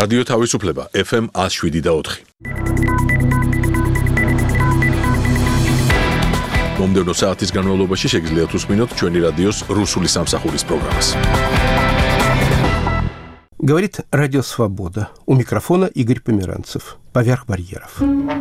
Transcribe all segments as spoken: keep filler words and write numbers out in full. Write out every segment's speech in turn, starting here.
რადიო თავისუფლება ეფ ემ one oh seven და four. მომდევნო საათის განმავლობაში შეგიძლიათ უსმინოთ ჩვენი რადიოს რუსული სამსახურის პროგრამას. Говорит Радио Свобода. У микрофона Игорь Померанцев. Поверх барьеров.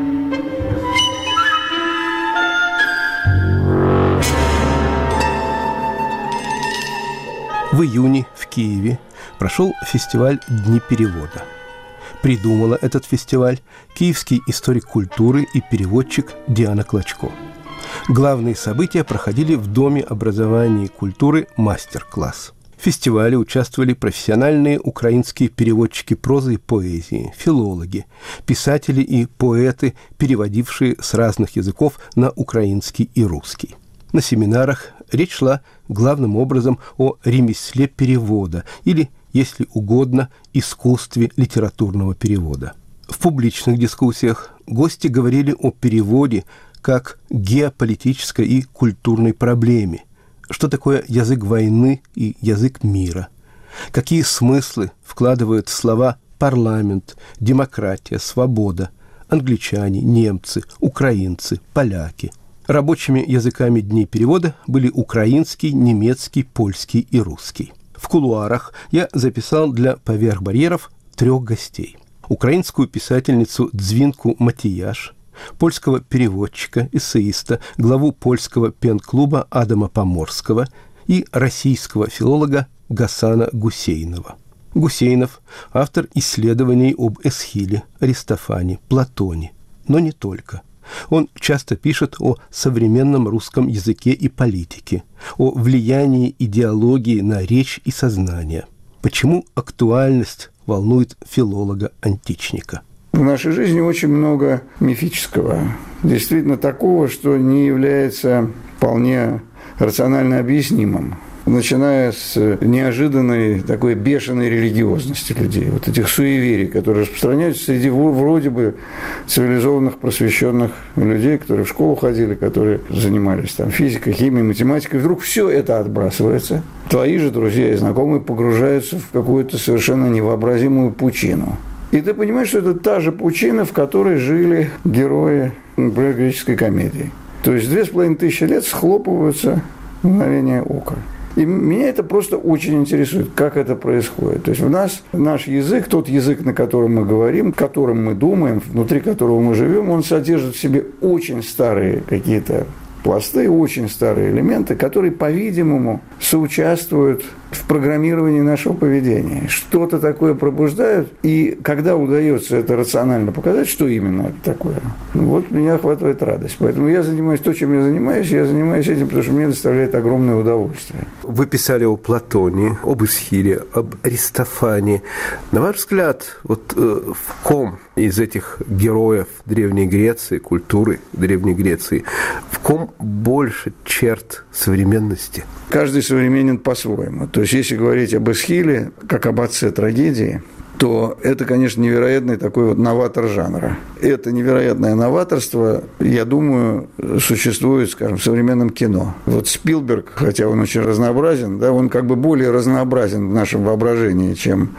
В июне в Киеве прошел фестиваль «Дни перевода». Придумала этот фестиваль киевский историк культуры и переводчик Диана Клочко. Главные события проходили в Доме образования и культуры «Мастер-класс». В фестивале участвовали профессиональные украинские переводчики прозы и поэзии, филологи, писатели и поэты, переводившие с разных языков на украинский и русский. На семинарах речь шла главным образом о ремесле перевода или, если угодно, искусстве литературного перевода. В публичных дискуссиях гости говорили о переводе как геополитической и культурной проблеме. Что такое язык войны и язык мира? Какие смыслы вкладывают в слова парламент, демократия, свобода, англичане, немцы, украинцы, поляки? Рабочими языками дней перевода были украинский, немецкий, польский и русский. В кулуарах я записал для «Поверх барьеров» трех гостей. Украинскую писательницу Дзвинку Матияш, польского переводчика, эссеиста, главу польского пен-клуба Адама Поморского и российского филолога Гасана Гусейнова. Гусейнов – автор исследований об Эсхиле, Аристофане, Платоне, но не только. Он часто пишет о современном русском языке и политике, о влиянии идеологии на речь и сознание. Почему актуальность волнует филолога-античника? В нашей жизни очень много мифического, действительно такого, что не является вполне рационально объяснимым, начиная с неожиданной такой бешеной религиозности людей, вот этих суеверий, которые распространяются среди вроде бы цивилизованных, просвещенных людей, которые в школу ходили, которые занимались там физикой, химией, математикой. Вдруг все это отбрасывается. Твои же друзья и знакомые погружаются в какую-то совершенно невообразимую пучину. И ты понимаешь, что это та же пучина, в которой жили герои, например, греческой комедии. То есть две с половиной тысячи лет схлопываются в мгновение ока. И меня это просто очень интересует, как это происходит. То есть у нас наш язык, тот язык, на котором мы говорим, которым мы думаем, внутри которого мы живем, он содержит в себе очень старые какие-то пласты, очень старые элементы, которые, по-видимому, соучаствуют в программировании нашего поведения. Что-то такое пробуждают, и когда удается это рационально показать, что именно это такое, вот меня охватывает радость. Поэтому я занимаюсь то, чем я занимаюсь, я занимаюсь этим, потому что мне доставляет огромное удовольствие. Вы писали о Платоне, об Эсхиле, об Аристофане. На ваш взгляд, вот э, в ком из этих героев Древней Греции, культуры Древней Греции, в ком больше черт современности? Каждый современен по-своему. То есть, если говорить об Эсхиле, как об отце трагедии, то это, конечно, невероятный такой вот новатор жанра. Это невероятное новаторство, я думаю, существует, скажем, в современном кино. Вот Спилберг, хотя он очень разнообразен, да, он как бы более разнообразен в нашем воображении, чем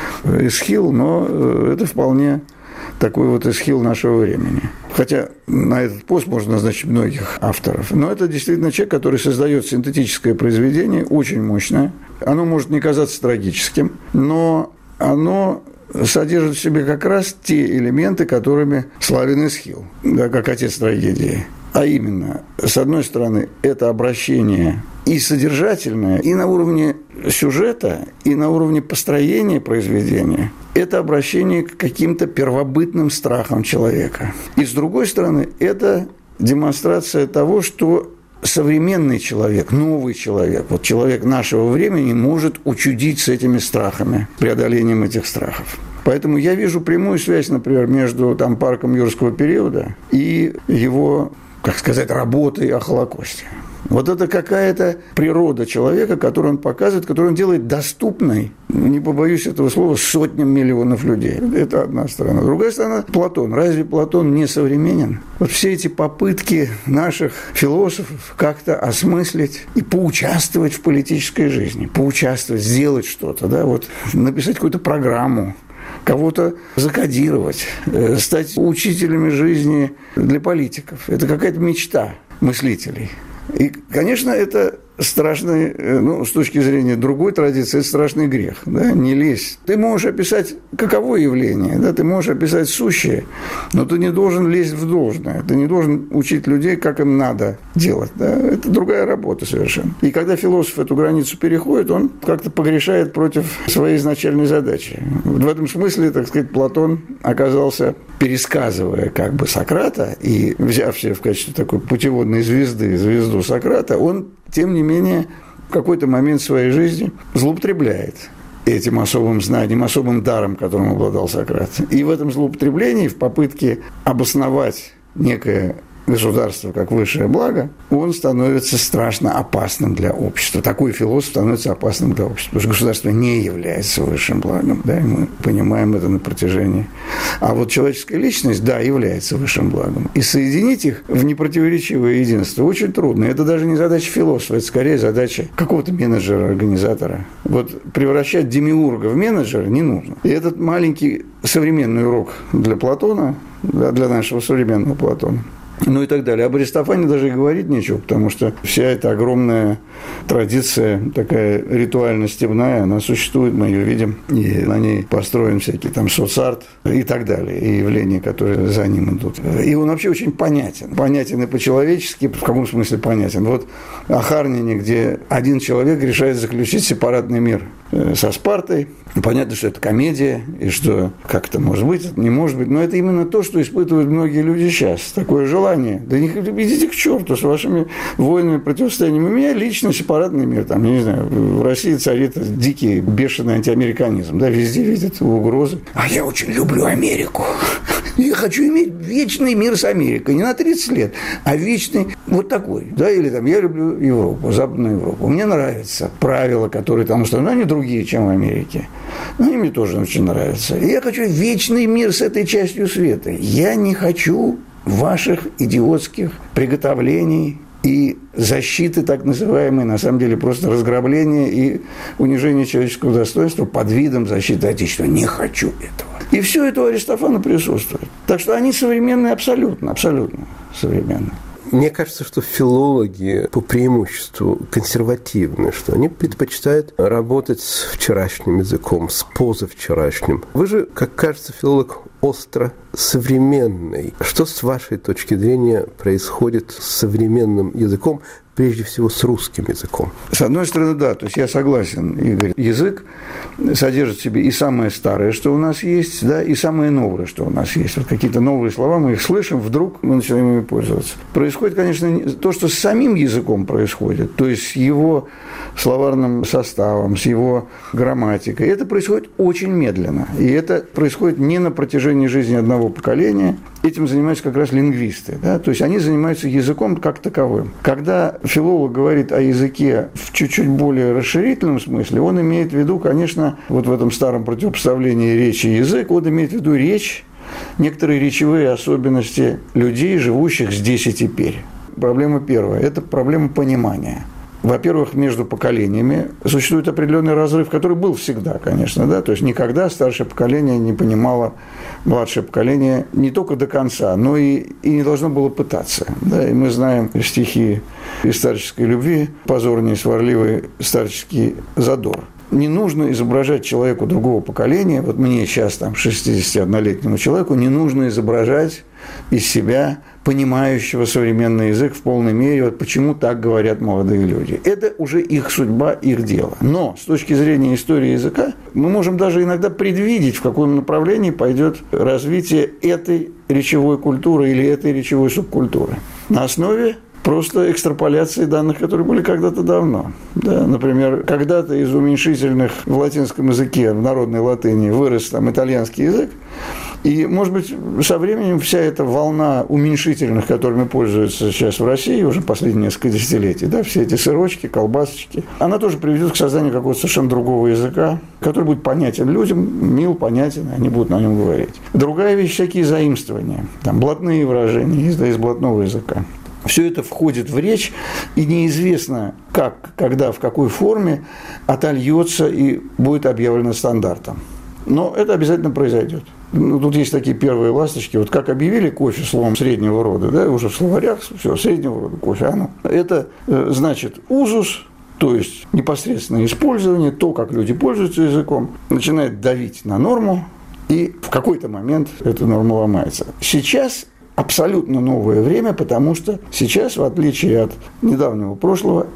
Эсхил, но это вполне такой вот Эсхил нашего времени. Хотя на этот пост можно назначить многих авторов. Но это действительно человек, который создает синтетическое произведение, очень мощное. Оно может не казаться трагическим, но оно содержит в себе как раз те элементы, которыми славен Эсхил, да, как отец трагедии. А именно, с одной стороны, это обращение и содержательное, и на уровне сюжета, и на уровне построения произведения. Это обращение к каким-то первобытным страхам человека. И с другой стороны, это демонстрация того, что современный человек, новый человек, вот человек нашего времени может учудить с этими страхами, преодолением этих страхов. Поэтому я вижу прямую связь, например, между там, парком юрского периода и его, как сказать, работой о Холокосте. Вот это какая-то природа человека, которую он показывает, которую он делает доступной, не побоюсь этого слова, сотням миллионов людей. Это одна сторона. Другая сторона – Платон. Разве Платон не современен? Вот все эти попытки наших философов как-то осмыслить и поучаствовать в политической жизни, поучаствовать, сделать что-то, да, вот написать какую-то программу, кого-то закодировать, стать учителями жизни для политиков. Это какая-то мечта мыслителей. И, конечно, это страшный, ну, с точки зрения другой традиции, это страшный грех, да, не лезь. Ты можешь описать каково явление, да, ты можешь описать сущее, но ты не должен лезть в должное, ты не должен учить людей, как им надо делать, да, это другая работа совершенно. И когда философ эту границу переходит, он как-то погрешает против своей изначальной задачи. В этом смысле, так сказать, Платон оказался, пересказывая как бы Сократа и взяв себе в качестве такой путеводной звезды, звезду Сократа, он тем не менее, в какой-то момент своей жизни злоупотребляет этим особым знанием, особым даром, которым обладал Сократ. И в этом злоупотреблении, в попытке обосновать некое государство как высшее благо, он становится страшно опасным для общества. Такой философ становится опасным для общества, потому что государство не является высшим благом. Да, и мы понимаем это на протяжении. А вот человеческая личность, да, является высшим благом. И соединить их в непротиворечивое единство очень трудно. Это даже не задача философа, это скорее задача какого-то менеджера, организатора. Вот превращать демиурга в менеджера не нужно. И этот маленький современный урок для Платона, для нашего современного Платона, ну и так далее. Об Аристофане даже и говорить нечего, потому что вся эта огромная традиция, такая ритуально-стебная, она существует, мы ее видим, и на ней построен всякий там соцарт и так далее, и явления, которые за ним идут. И он вообще очень понятен. Понятен и по-человечески, в каком смысле понятен. Вот о Харнине, где один человек решает заключить сепаратный мир со Спартой. Понятно, что это комедия, и что как это может быть, это не может быть, но это именно то, что испытывают многие люди сейчас. Такое желание. Да не идите к черту с вашими войнами, противостояниями. У меня лично сепаратный мир. Там, я не знаю, в России царит дикий, бешеный антиамериканизм. Да, везде видят угрозы. А я очень люблю Америку. Я хочу иметь вечный мир с Америкой. Не на тридцать лет, а вечный вот такой. Да, или там я люблю Европу, Западную Европу. Мне нравятся правила, которые там установлены. Они другие, чем в Америке. Но они мне тоже очень нравятся. И я хочу вечный мир с этой частью света. Я не хочу ваших идиотских приготовлений и защиты, так называемой, на самом деле просто разграбления и унижения человеческого достоинства под видом защиты Отечества. Не хочу этого. И все это у Аристофана присутствует. Так что они современные абсолютно, абсолютно современные. Мне кажется, что филологи по преимуществу консервативны, что они предпочитают работать с вчерашним языком, с позавчерашним. Вы же, как кажется, филолог остро современный. Что с вашей точки зрения происходит с современным языком, прежде всего с русским языком? С одной стороны, да, то есть я согласен, Игорь. Язык содержит в себе и самое старое, что у нас есть, да, и самое новое, что у нас есть. Вот какие-то новые слова, мы их слышим, вдруг мы начинаем ими пользоваться. Происходит, конечно, то, что с самим языком происходит, то есть с его словарным составом, с его грамматикой. Это происходит очень медленно. И это происходит не на протяжении жизни одного поколения. Этим занимаются как раз лингвисты. Да? То есть они занимаются языком как таковым. Когда филолог говорит о языке в чуть-чуть более расширительном смысле, он имеет в виду, конечно, вот в этом старом противопоставлении речи и язык, он имеет в виду речь, некоторые речевые особенности людей, живущих здесь и теперь. Проблема первая – это проблема понимания. Во-первых, между поколениями существует определенный разрыв, который был всегда, конечно, да, то есть никогда старшее поколение не понимало младшее поколение не только до конца, но и, и не должно было пытаться, да, и мы знаем стихи из старческой любви, позорнее сварливый старческий задор. Не нужно изображать человеку другого поколения, вот мне сейчас, там, шестидесятиоднолетнему человеку, не нужно изображать из себя понимающего современный язык в полной мере, вот почему так говорят молодые люди. Это уже их судьба, их дело. Но с точки зрения истории языка мы можем даже иногда предвидеть, в каком направлении пойдет развитие этой речевой культуры или этой речевой субкультуры. На основе просто экстраполяции данных, которые были когда-то давно. Да, например, когда-то из уменьшительных в латинском языке, в народной латыни, вырос там итальянский язык. И, может быть, со временем вся эта волна уменьшительных, которыми пользуются сейчас в России уже последние несколько десятилетий, да, все эти сырочки, колбасочки, она тоже приведет к созданию какого-то совершенно другого языка, который будет понятен людям, мил, понятен, они будут на нем говорить. Другая вещь – всякие заимствования, там, блатные выражения из, из блатного языка. Все это входит в речь, и неизвестно, как, когда, в какой форме отольется и будет объявлено стандартом. Но это обязательно произойдет. Ну, тут есть такие первые ласточки. Вот как объявили кофе словом среднего рода, да, уже в словарях, все, среднего рода кофе, оно. Это э, значит узус, то есть непосредственное использование, то, как люди пользуются языком, начинает давить на норму, и в какой-то момент эта норма ломается. Сейчас абсолютно новое время, потому что сейчас, в отличие от недавнего прошлого,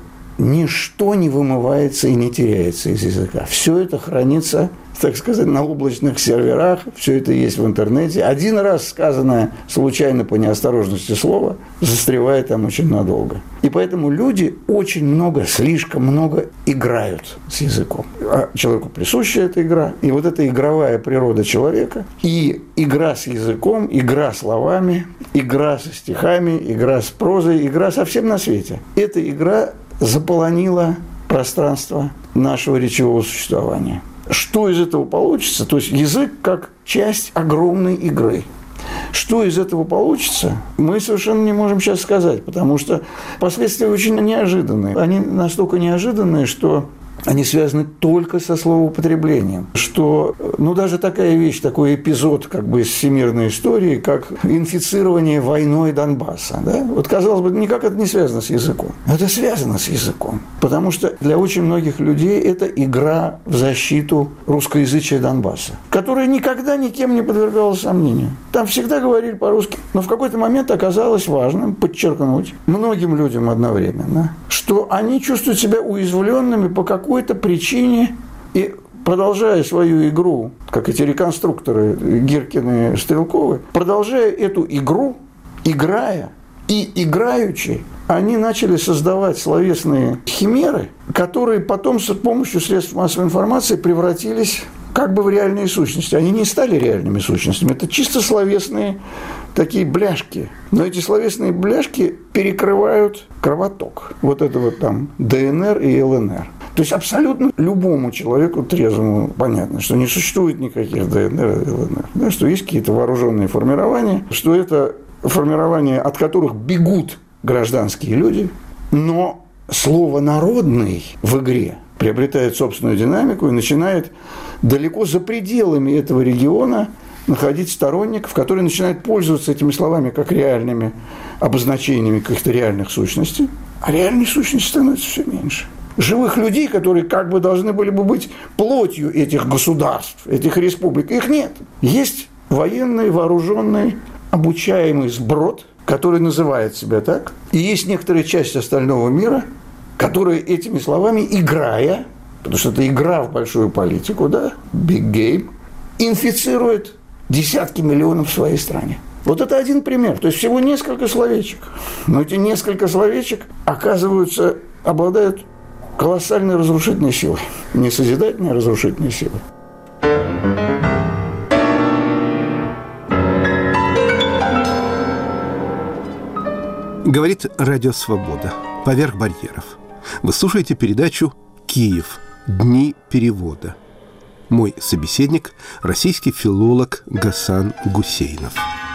ничто не вымывается и не теряется из языка. Все это хранится, так сказать, на облачных серверах, все это есть в интернете. Один раз сказанное случайно по неосторожности слово застревает там очень надолго. И поэтому люди очень много, слишком много играют с языком. А человеку присуща эта игра. И вот эта игровая природа человека, и игра с языком, игра словами, игра со стихами, игра с прозой, игра со всем на свете. Эта игра заполонила пространство нашего речевого существования. Что из этого получится? То есть язык как часть огромной игры. Что из этого получится, мы совершенно не можем сейчас сказать, потому что последствия очень неожиданные. Они настолько неожиданные, что они связаны только со словоупотреблением. Что, ну, даже такая вещь, такой эпизод как бы из всемирной истории, как инфицирование войной Донбасса. Да? Вот, казалось бы, никак это не связано с языком. Но это связано с языком. Потому что для очень многих людей это игра в защиту русскоязычия Донбасса, которая никогда никем не подвергалась сомнению. Там всегда говорили по-русски. Но в какой-то момент оказалось важным подчеркнуть многим людям одновременно, что они чувствуют себя уязвленными по какой какой-то причине, и продолжая свою игру, как эти реконструкторы Гиркины и Стрелковы, продолжая эту игру, играя и играючи, они начали создавать словесные химеры, которые потом с помощью средств массовой информации превратились как бы в реальные сущности. Они не стали реальными сущностями, это чисто словесные такие бляшки. Но эти словесные бляшки перекрывают кровоток. Вот это вот там ДНР и ЛНР. То есть абсолютно любому человеку трезвому понятно, что не существует никаких ДНР и ЛНР. Да, что есть какие-то вооруженные формирования, что это формирования, от которых бегут гражданские люди, но слово «народный» в игре приобретает собственную динамику и начинает далеко за пределами этого региона находить сторонников, которые начинают пользоваться этими словами как реальными обозначениями каких-то реальных сущностей, а реальных сущностей становится все меньше. Живых людей, которые как бы должны были бы быть плотью этих государств, этих республик, их нет. Есть военный, вооруженный, обучаемый сброд, который называет себя так, и есть некоторая часть остального мира, которая этими словами, играя, потому что это игра в большую политику, да, big game, инфицирует десятки миллионов в своей стране. Вот это один пример. То есть всего несколько словечек. Но эти несколько словечек, оказываются, обладают колоссальной разрушительной силой. Не созидательной, а разрушительной силой. Говорит Радио Свобода. Поверх барьеров. Вы слушаете передачу «Киев. Дни перевода». Мой собеседник – российский филолог Гасан Гусейнов.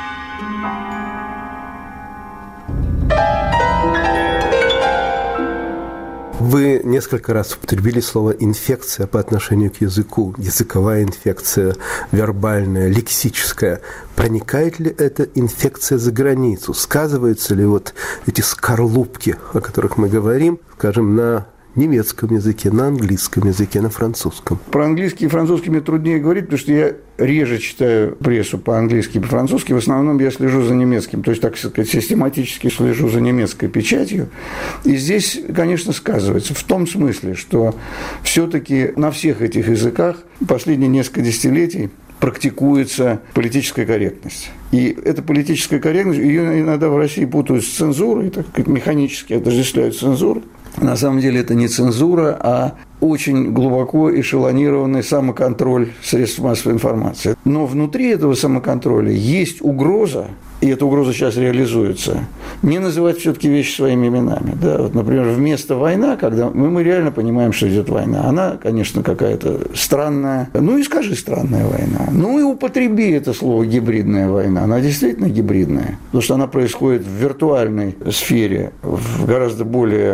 Вы несколько раз употребили слово «инфекция» по отношению к языку. Языковая инфекция, вербальная, лексическая. Проникает ли эта инфекция за границу? Сказываются ли вот эти скорлупки, о которых мы говорим, скажем, на немецком языке, на английском языке, на французском? Про английский и французский мне труднее говорить, потому что я реже читаю прессу по-английски и по-французски. В основном я слежу за немецким, то есть, так сказать, систематически слежу за немецкой печатью. И здесь, конечно, сказывается в том смысле, что все-таки на всех этих языках последние несколько десятилетий практикуется политическая корректность. И эта политическая корректность, ее иногда в России путают с цензурой, так сказать, механически отождествляют цензуру. На самом деле это не цензура, а очень глубоко эшелонированный самоконтроль средств массовой информации. Но внутри этого самоконтроля есть угроза, и эта угроза сейчас реализуется, не называть все-таки вещи своими именами. Да? Вот, например, вместо «война», когда мы, мы реально понимаем, что идет война, она, конечно, какая-то странная, ну и скажи «странная война», ну и употреби это слово «гибридная война», она действительно гибридная, потому что она происходит в виртуальной сфере, в гораздо более,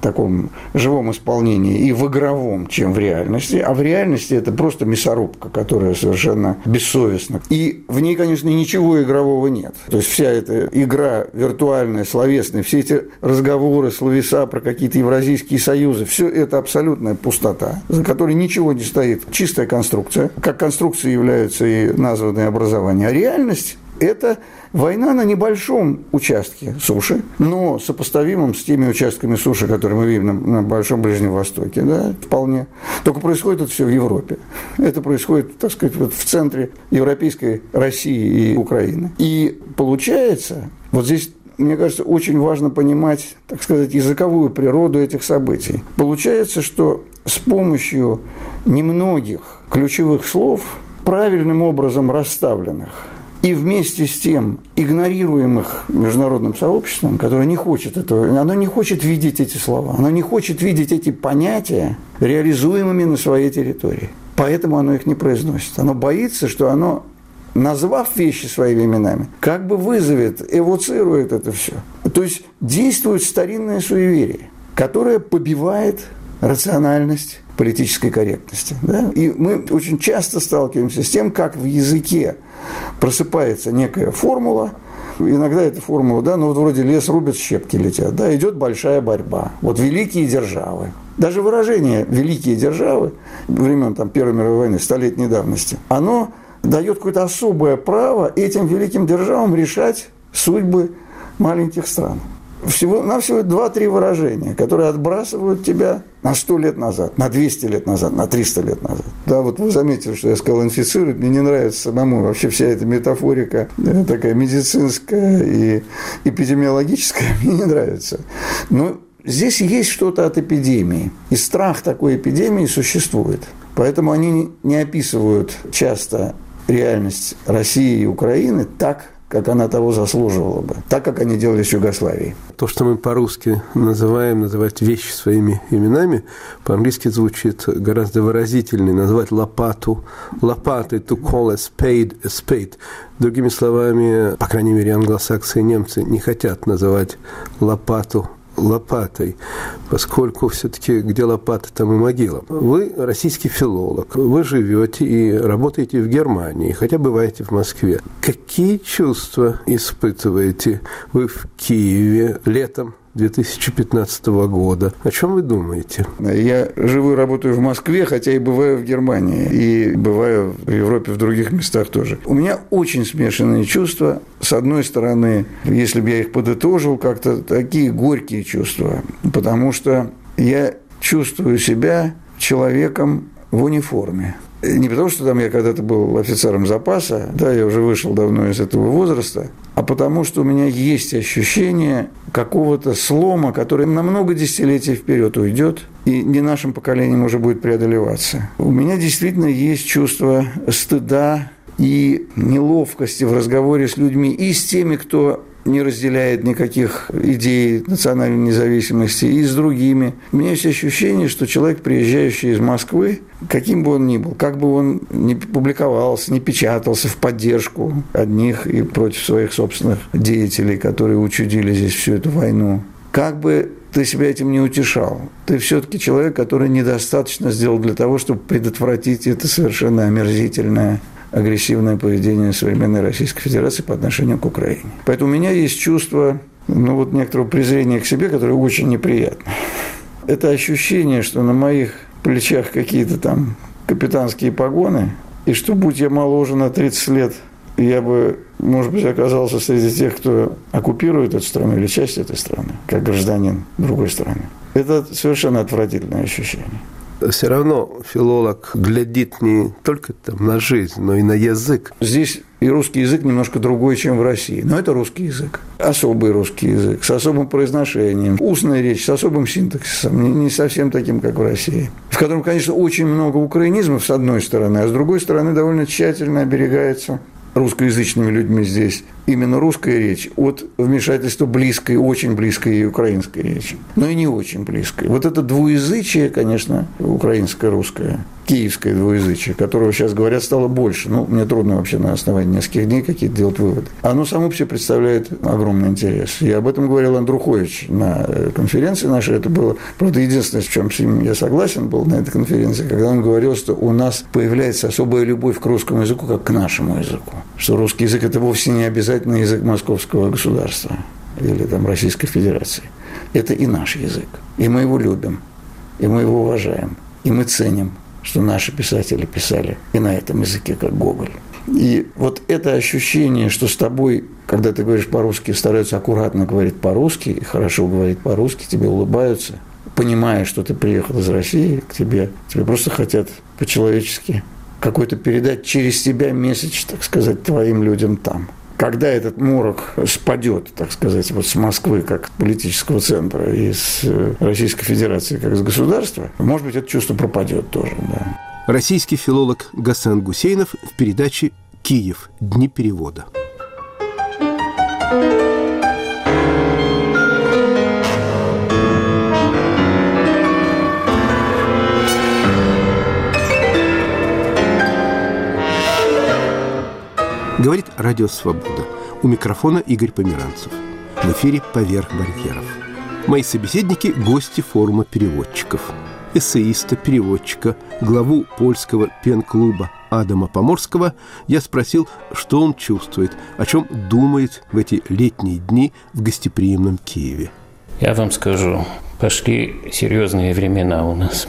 таком живом исполнении и в игровом, чем в реальности. А в реальности это просто мясорубка, которая совершенно бессовестна. И в ней, конечно, ничего игрового нет. То есть вся эта игра виртуальная, словесная, все эти разговоры, словеса про какие-то евразийские союзы, все это абсолютная пустота, за которой ничего не стоит. Чистая конструкция. Как конструкция являются и названные образования. А реальность – это война на небольшом участке суши, но сопоставимом с теми участками суши, которые мы видим на, на Большом Ближнем Востоке, да, вполне. Только происходит это все в Европе. Это происходит, так сказать, вот в центре европейской России и Украины. И получается, вот здесь, мне кажется, очень важно понимать, так сказать, языковую природу этих событий. Получается, что с помощью немногих ключевых слов, правильным образом расставленных, и вместе с тем игнорируемых международным сообществом, которое не хочет этого, оно не хочет видеть эти слова, оно не хочет видеть эти понятия реализуемыми на своей территории. Поэтому оно их не произносит. Оно боится, что оно, назвав вещи своими именами, как бы вызовет, эвоцирует это все. То есть действует старинное суеверие, которое побивает рациональность политической корректности. Да? И мы очень часто сталкиваемся с тем, как в языке просыпается некая формула, иногда эта формула, да, ну вот вроде лес рубят, щепки летят, да, идет большая борьба. Вот великие державы. Даже выражение «великие державы» времен там, Первой мировой войны, столетней давности, оно дает какое-то особое право этим великим державам решать судьбы маленьких стран. Всего-навсего два-три выражения, которые отбрасывают тебя на сто лет назад, на двести лет назад, на триста лет назад. Да, вот вы заметили, что я сказал «инфицирует». Мне не нравится самому вообще вся эта метафорика, такая медицинская и эпидемиологическая, мне не нравится. Но здесь есть что-то от эпидемии. И страх такой эпидемии существует. Поэтому они не описывают часто реальность России и Украины так, как она того заслуживала бы, так, как они делали с Югославией. То, что мы по-русски называем, называть вещи своими именами, по-английски звучит гораздо выразительнее. Назвать лопату лопатой, to call a spade a spade. Другими словами, по крайней мере, англосаксы и немцы не хотят называть лопату лопатой, поскольку все-таки где лопата, там и могила. Вы российский филолог, вы живете и работаете в Германии, хотя бываете в Москве. Какие чувства испытываете вы в Киеве летом две тысячи пятнадцатого года? О чем вы думаете? Я живу и работаю в Москве, хотя и бываю в Германии, и бываю в Европе, в других местах тоже. У меня очень смешанные чувства. С одной стороны, если бы я их подытожил, как-то такие горькие чувства, потому что я чувствую себя человеком в униформе. Не потому, что там я когда-то был офицером запаса, да, я уже вышел давно из этого возраста, а потому, что у меня есть ощущение какого-то слома, который на много десятилетий вперед уйдет, и не нашим поколением уже будет преодолеваться. У меня действительно есть чувство стыда и неловкости в разговоре с людьми и с теми, кто не разделяет никаких идей национальной независимости, и с другими. У меня есть ощущение, что человек, приезжающий из Москвы, каким бы он ни был, как бы он ни публиковался, ни печатался в поддержку одних и против своих собственных деятелей, которые учудили здесь всю эту войну, как бы ты себя этим не утешал, ты все-таки человек, который недостаточно сделал для того, чтобы предотвратить это совершенно омерзительное агрессивное поведение современной Российской Федерации по отношению к Украине. Поэтому у меня есть чувство, ну, вот некоторого презрения к себе, которое очень неприятно. Это ощущение, что на моих плечах какие-то там капитанские погоны, и что, будь я моложе на тридцать лет, я бы, может быть, оказался среди тех, кто оккупирует эту страну или часть этой страны, как гражданин другой страны. Это совершенно отвратительное ощущение. Все равно филолог глядит не только там на жизнь, но и на язык. Здесь и русский язык немножко другой, чем в России. Но это русский язык. Особый русский язык, с особым произношением. Устная речь, с особым синтаксисом. Не совсем таким, как в России. В котором, конечно, очень много украинизмов, с одной стороны, а с другой стороны, довольно тщательно оберегается русскоязычными людьми здесь именно русская речь от вмешательства близкой, очень близкой и украинской речи, но и не очень близкой. Вот это двуязычие, конечно, украинско-русское, киевское двуязычие, которого сейчас, говорят, стало больше. Ну, мне трудно вообще на основании нескольких дней какие-то делать выводы. Оно само по себе представляет огромный интерес. И об этом говорил Андрухович на конференции нашей. Это было, правда, единственное, с чем с ним я согласен был на этой конференции, когда он говорил, что у нас появляется особая любовь к русскому языку, как к нашему языку. Что русский язык – это вовсе не обязательно язык московского государства или там Российской Федерации. Это и наш язык. И мы его любим, и мы его уважаем, и мы ценим, что наши писатели писали и на этом языке, как Гоголь. И вот это ощущение, что с тобой, когда ты говоришь по-русски, стараются аккуратно говорить по-русски, и хорошо говорить по-русски, тебе улыбаются, понимая, что ты приехал из России, к тебе, тебе просто хотят по-человечески какой-то передать через тебя месседж, так сказать, твоим людям там. Когда этот морок спадет, так сказать, вот с Москвы как политического центра и с Российской Федерации как с государства, может быть, это чувство пропадет тоже, да. Российский филолог Гасан Гусейнов в передаче «Киев. Дни перевода». Говорит Радио Свобода. У микрофона Игорь Померанцев. В эфире «Поверх барьеров». Мои собеседники – гости форума переводчиков. Эссеиста, переводчика, главу польского пен-клуба Адама Поморского я спросил, что он чувствует, о чем думает в эти летние дни в гостеприимном Киеве. Я вам скажу, пошли серьезные времена у нас.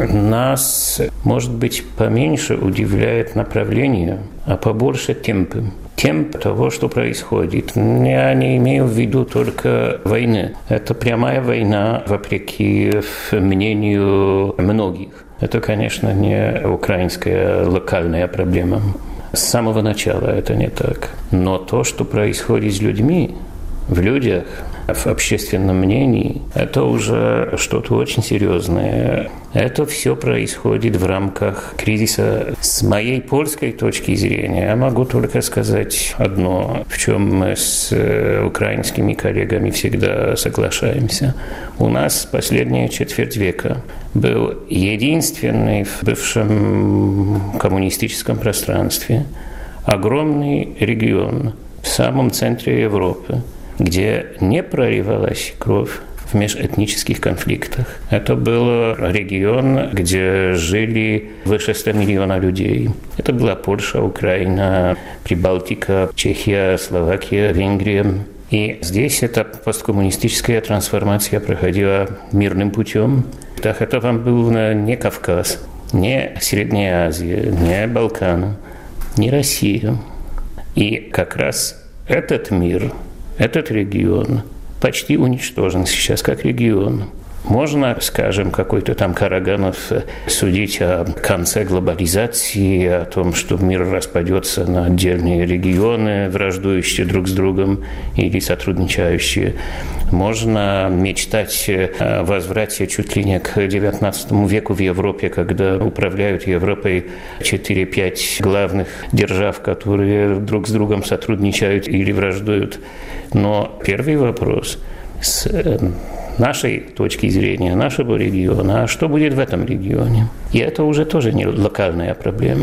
Нас, может быть, поменьше удивляет направление, а побольше темпы. Темп того, что происходит. Я не имею в виду только войны. Это прямая война, вопреки мнению многих. Это, конечно, не украинская локальная проблема. С самого начала это не так. Но то, что происходит с людьми, в людях, в общественном мнении, это уже что-то очень серьезное. Это все происходит в рамках кризиса. С моей польской точки зрения я могу только сказать одно, в чем мы с украинскими коллегами всегда соглашаемся. У нас последняя четверть века был единственный в бывшем коммунистическом пространстве огромный регион в самом центре Европы, где не проливалась кровь в межэтнических конфликтах. Это был регион, где жили выше ста миллионов людей. Это была Польша, Украина, Прибалтика, Чехия, Словакия, Венгрия. И здесь эта посткоммунистическая трансформация проходила мирным путем. Так это вам был не Кавказ, не Средняя Азия, не Балкан, не Россия. И как раз этот мир, этот регион почти уничтожен сейчас как регион. Можно, скажем, какой-то там Караганов судить о конце глобализации, о том, что мир распадется на отдельные регионы, враждующие друг с другом или сотрудничающие. Можно мечтать о возврате чуть ли не к девятнадцатому веку в Европе, когда управляют Европой четыре-пять главных держав, которые друг с другом сотрудничают или враждуют. Но первый вопрос с нашей точки зрения, нашего региона, а что будет в этом регионе? И это уже тоже не локальная проблема.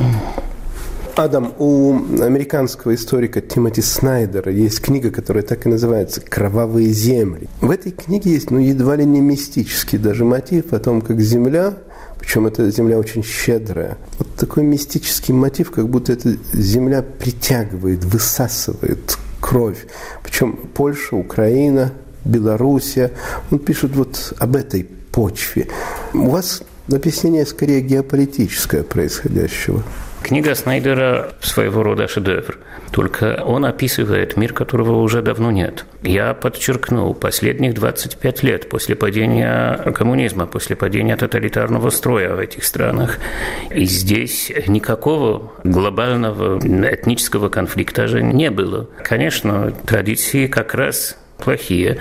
Адам, у американского историка Тимоти Снайдера есть книга, которая так и называется «Кровавые земли». В этой книге есть, ну, едва ли не мистический даже мотив о том, как земля, причем эта земля очень щедрая, вот такой мистический мотив, как будто эта земля притягивает, высасывает кровь. Причем Польша, Украина, Белоруссия. Он пишет вот об этой почве. У вас объяснение скорее геополитическое происходящего. Книга Снайдера своего рода шедевр. Только он описывает мир, которого уже давно нет. Я подчеркнул, последних двадцать пять лет после падения коммунизма, после падения тоталитарного строя в этих странах. И здесь никакого глобального этнического конфликта же не было. Конечно, традиции как раз плохие.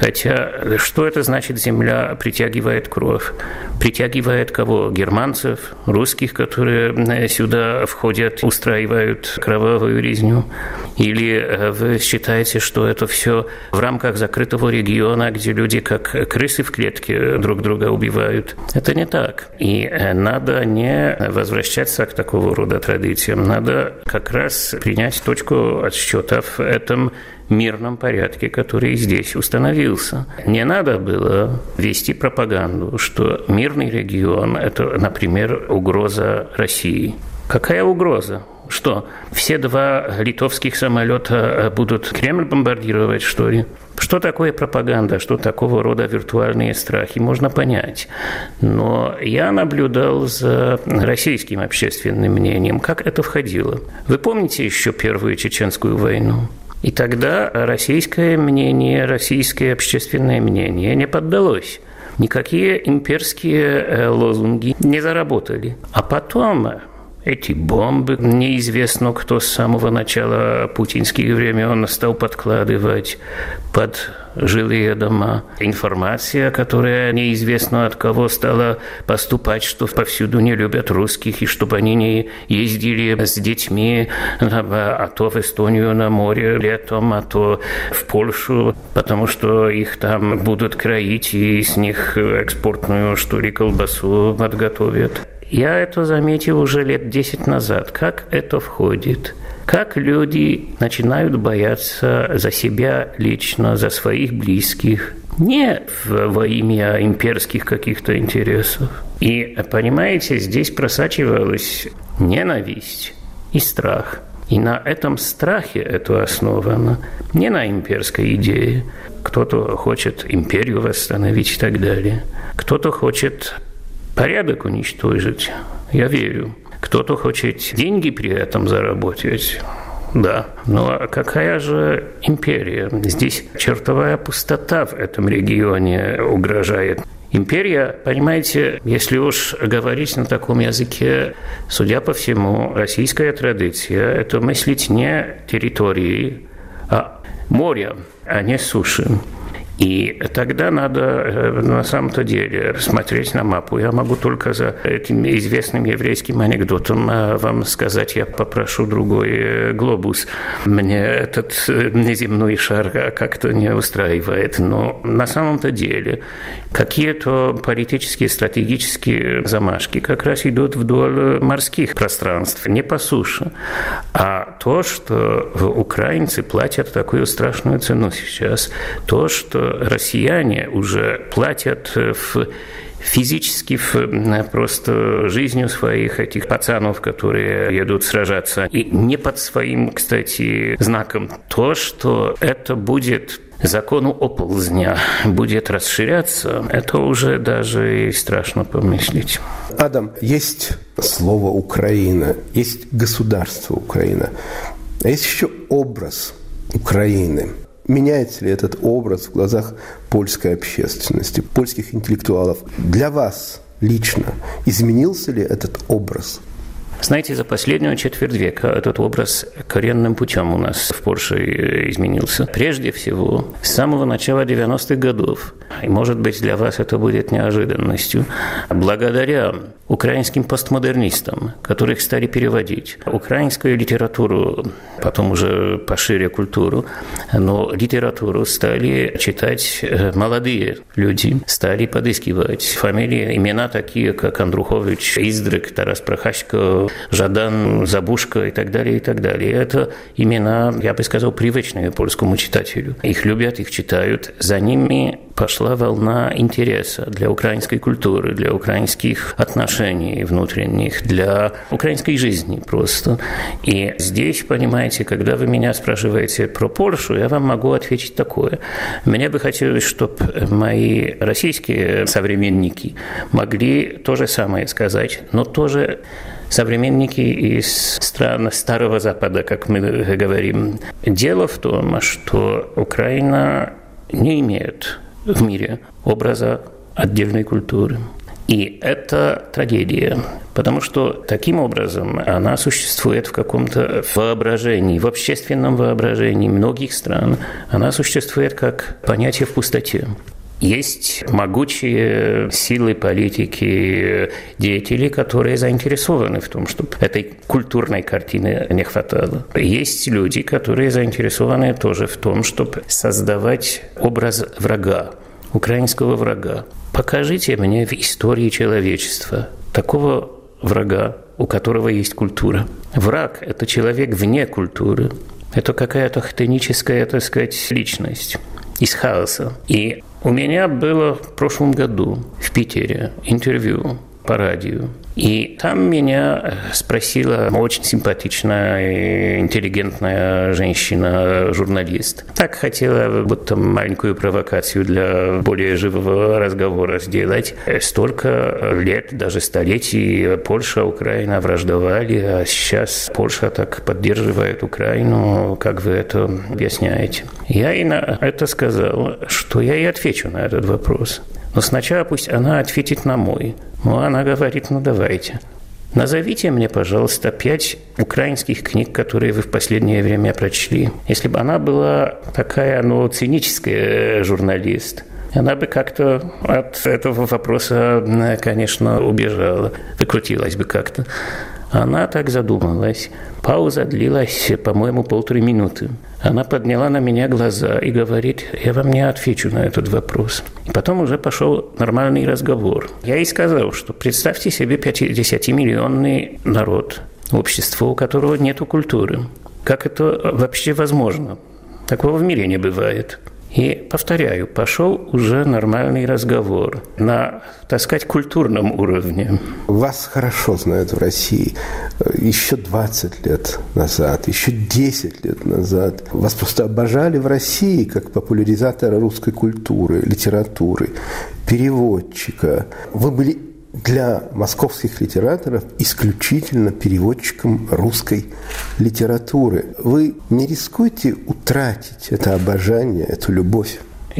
Хотя, что это значит земля притягивает кровь? Притягивает кого? Германцев, русских, которые сюда входят, устраивают кровавую резню? Или вы считаете, что это все в рамках закрытого региона, где люди как крысы в клетке друг друга убивают? Это не так. И надо не возвращаться к такого рода традициям. Надо как раз принять точку отсчета в этом мирном порядке, который здесь установился. Не надо было вести пропаганду, что мирный регион – это, например, угроза России. Какая угроза? Что, все два литовских самолета будут Кремль бомбардировать, что ли? Что такое пропаганда, что такого рода виртуальные страхи, можно понять. Но я наблюдал за российским общественным мнением, как это входило. Вы помните еще Первую Чеченскую войну? И тогда российское мнение, российское общественное мнение не поддалось. Никакие имперские лозунги не заработали. А потом эти бомбы, неизвестно, кто с самого начала путинских времен стал подкладывать под жилые дома. Информация, которая неизвестно от кого стала поступать, что повсюду не любят русских, и чтобы они не ездили с детьми, а то в Эстонию на море летом, а то в Польшу, потому что их там будут кроить, и с них экспортную, что ли, колбасу подготовят. Я это заметил уже лет десять назад. Как это входит? Как люди начинают бояться за себя лично, за своих близких, не во имя имперских каких-то интересов. И, понимаете, здесь просачивалась ненависть и страх. И на этом страхе это основано, не на имперской идее. Кто-то хочет империю восстановить и так далее. Кто-то хочет порядок уничтожить, я верю. Кто-то хочет деньги при этом заработать, да. Но какая же империя? Здесь чертовая пустота в этом регионе угрожает. Империя, понимаете, если уж говорить на таком языке, судя по всему, российская традиция – это мыслить не территории, а моря, а не суши. И тогда надо на самом-то деле смотреть на мапу. Я могу только за этим известным еврейским анекдотом вам сказать, я попрошу другой глобус. Мне этот неземной шар как-то не устраивает. Но на самом-то деле какие-то политические, стратегические замашки как раз идут вдоль морских пространств, не по суше. А то, что украинцы платят такую страшную цену сейчас, то, что россияне уже платят в физически в, просто жизнью своих этих пацанов, которые едут сражаться. И не под своим, кстати, знаком. То, что это будет закону оползня, будет расширяться, это уже даже и страшно помыслить. Адам, есть слово «Украина», есть государство Украина, а есть еще образ Украины. Меняется ли этот образ в глазах польской общественности, польских интеллектуалов? Для вас лично изменился ли этот образ? Знаете, за последнюю четверть века этот образ коренным путем у нас в Польше изменился. Прежде всего, с самого начала девяностых годов, и, может быть, для вас это будет неожиданностью, благодаря украинским постмодернистам, которых стали переводить, украинскую литературу, потом уже пошире культуру, но литературу стали читать молодые люди, стали подыскивать фамилии, имена такие, как Андрухович, Издрик, Тарас Прохасько, Жадан, Забушка и так далее, и так далее. Это имена, я бы сказал, привычные польскому читателю. Их любят, их читают. За ними пошла волна интереса для украинской культуры, для украинских отношений внутренних, для украинской жизни просто. И здесь, понимаете, когда вы меня спрашиваете про Польшу, я вам могу ответить такое. Мне бы хотелось, чтобы мои российские современники могли то же самое сказать, но тоже современники из стран Старого Запада, как мы говорим. Дело в том, что Украина не имеет в мире образа отдельной культуры. И это трагедия, потому что таким образом она существует в каком-то воображении, в общественном воображении многих стран. Она существует как понятие в пустоте. Есть могучие силы политики, деятели, которые заинтересованы в том, чтобы этой культурной картины не хватало. Есть люди, которые заинтересованы тоже в том, чтобы создавать образ врага, украинского врага. Покажите мне в истории человечества такого врага, у которого есть культура. Враг – это человек вне культуры. Это какая-то хтоническая, так сказать, личность из хаоса. И у меня было в прошлом году в Питере интервью по радио. И там меня спросила очень симпатичная, интеллигентная женщина, журналист. Так хотела будто маленькую провокацию для более живого разговора сделать. Столько лет, даже столетий Польша, Украина враждовали, а сейчас Польша так поддерживает Украину. Как вы это объясняете? Я ей на это сказал, что я ей отвечу на этот вопрос. Но сначала пусть она ответит на мой. Ну, она говорит, ну, давайте. Назовите мне, пожалуйста, пять украинских книг, которые вы в последнее время прочли. Если бы она была такая, ну, циническая журналист, она бы как-то от этого вопроса, конечно, убежала, выкрутилась бы как-то. Она так задумалась. Пауза длилась, по-моему, полторы минуты. Она подняла на меня глаза и говорит, я вам не отвечу на этот вопрос. И потом уже пошел нормальный разговор. Я ей сказал, что представьте себе пятидесятимиллионный народ, общество, у которого нет культуры. Как это вообще возможно? Такого в мире не бывает. И, повторяю, пошел уже нормальный разговор на, так сказать, культурном уровне. Вас хорошо знают в России. Еще двадцать лет назад, еще десять лет назад вас просто обожали в России как популяризатора русской культуры, литературы, переводчика. Вы были для московских литераторов исключительно переводчиком русской литературы. Вы не рискуете утратить это обожание, эту любовь?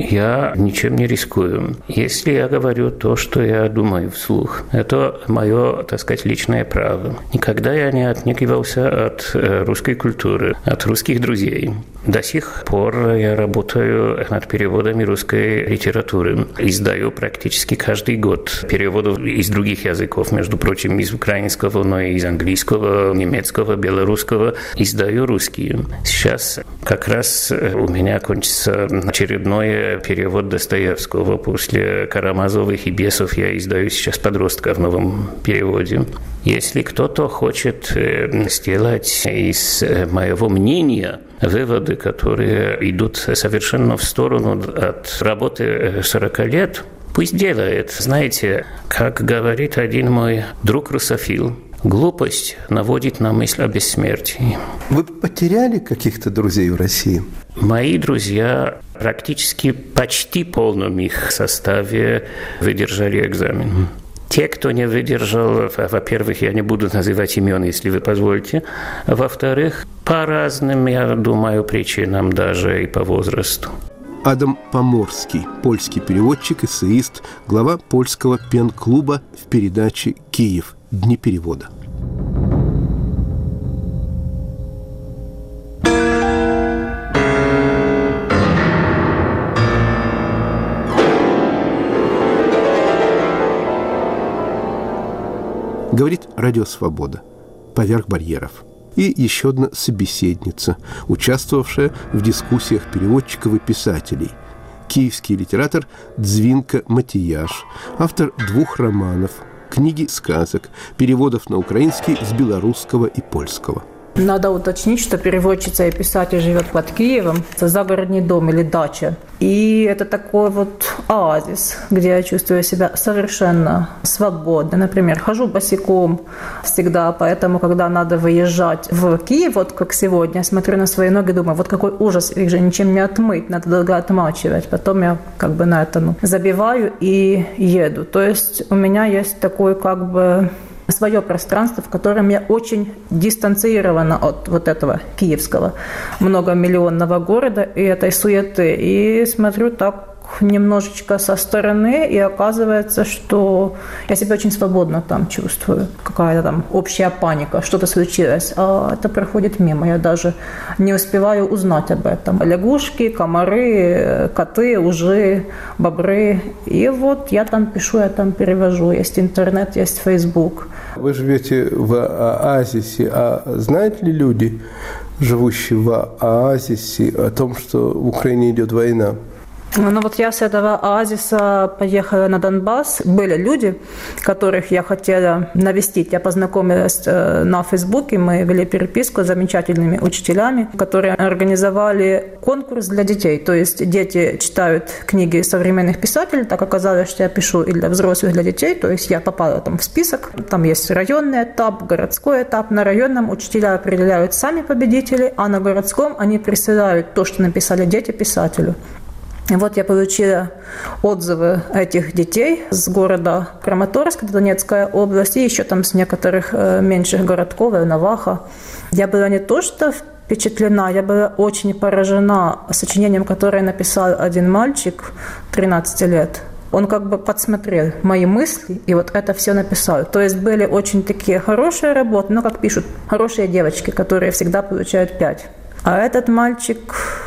Я ничем не рискую. Если я говорю то, что я думаю вслух, это мое, так сказать, личное право. Никогда я не отнекивался от русской культуры, от русских друзей. До сих пор я работаю над переводами русской литературы. Издаю практически каждый год переводов из других языков, между прочим, из украинского, но и из английского, немецкого, белорусского. Издаю русские. Сейчас как раз у меня кончится очередной перевод Достоевского. После Карамазовых и Бесов я издаю сейчас «Подростка» в новом переводе. Если кто-то хочет сделать из моего мнения выводы, которые идут совершенно в сторону от работы сорока лет, пусть делает. Знаете, как говорит один мой друг-русофил, глупость наводит на мысль о бессмертии. Вы потеряли каких-то друзей в России? Мои друзья практически почти в полном их составе выдержали экзамен. Те, кто не выдержал, во-первых, я не буду называть имен, если вы позволите. Во-вторых, по разным, я думаю, причинам даже и по возрасту. Адам Поморский, польский переводчик, эссеист, глава польского пен-клуба в передаче «Киев. Дни перевода». Говорит «Радио Свобода», поверх барьеров. И еще одна собеседница, участвовавшая в дискуссиях переводчиков и писателей. Киевский литератор Дзвинка Матияш, автор двух романов, книги сказок, переводов на украинский с белорусского и польского. Надо уточнить, что переводчица и писатель живет под Киевом. Это загородный дом или дача. И это такой вот оазис, где я чувствую себя совершенно свободно. Например, хожу босиком всегда, поэтому, когда надо выезжать в Киев, вот как сегодня, смотрю на свои ноги, думаю, вот какой ужас, их же ничем не отмыть, надо долго отмачивать. Потом я как бы на это ну, забиваю и еду. То есть у меня есть такой как бы свое пространство, в котором я очень дистанцирована от вот этого киевского многомиллионного города и этой суеты. И смотрю так немножечко со стороны, и оказывается, что я себя очень свободно там чувствую. Какая-то там общая паника, что-то случилось. А это проходит мимо. Я даже не успеваю узнать об этом. Лягушки, комары, коты, ужи, бобры. И вот я там пишу, я там перевожу. Есть интернет, есть Facebook. Вы живете в оазисе. А знают ли люди, живущие в оазисе, о том, что в Украине идет война? Ну вот я с этого оазиса поехала на Донбасс. Были люди, которых я хотела навестить. Я познакомилась на Фейсбуке, мы вели переписку с замечательными учителями, которые организовали конкурс для детей. То есть дети читают книги современных писателей. Так оказалось, что я пишу и для взрослых, и для детей. То есть я попала там в список. Там есть районный этап, городской этап. На районном учителя определяют сами победителей, а на городском они присылают то, что написали дети, писателю. И вот я получила отзывы этих детей с города Краматорск, Донецкая область, и еще там с некоторых меньших городков, Наваха. Я была не то что впечатлена, я была очень поражена сочинением, которое написал один мальчик тринадцати лет. Он как бы подсмотрел мои мысли и вот это все написал. То есть были очень такие хорошие работы, ну, как пишут, хорошие девочки, которые всегда получают пять. А этот мальчик,